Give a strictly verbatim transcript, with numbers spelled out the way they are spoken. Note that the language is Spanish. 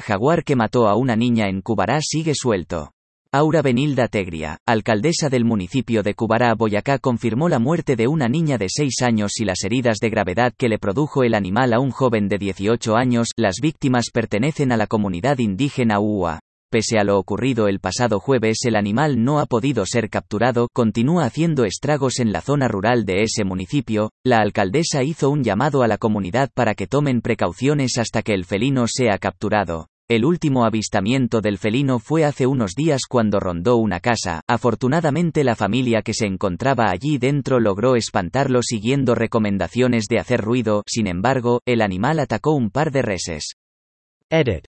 Jaguar que mató a una niña en Cubará sigue suelto. Aura Benilda Tegria, alcaldesa del municipio de Cubará, Boyacá, confirmó la muerte de una niña de seis años y las heridas de gravedad que le produjo el animal a un joven de dieciocho años. Las víctimas pertenecen a la comunidad indígena Uua. Pese a lo ocurrido el pasado jueves, el animal no ha podido ser capturado, continúa haciendo estragos en la zona rural de ese municipio. La alcaldesa hizo un llamado a la comunidad para que tomen precauciones hasta que el felino sea capturado. El último avistamiento del felino fue hace unos días cuando rondó una casa. Afortunadamente la familia que se encontraba allí dentro logró espantarlo siguiendo recomendaciones de hacer ruido. Sin embargo, el animal atacó un par de reses. Edit.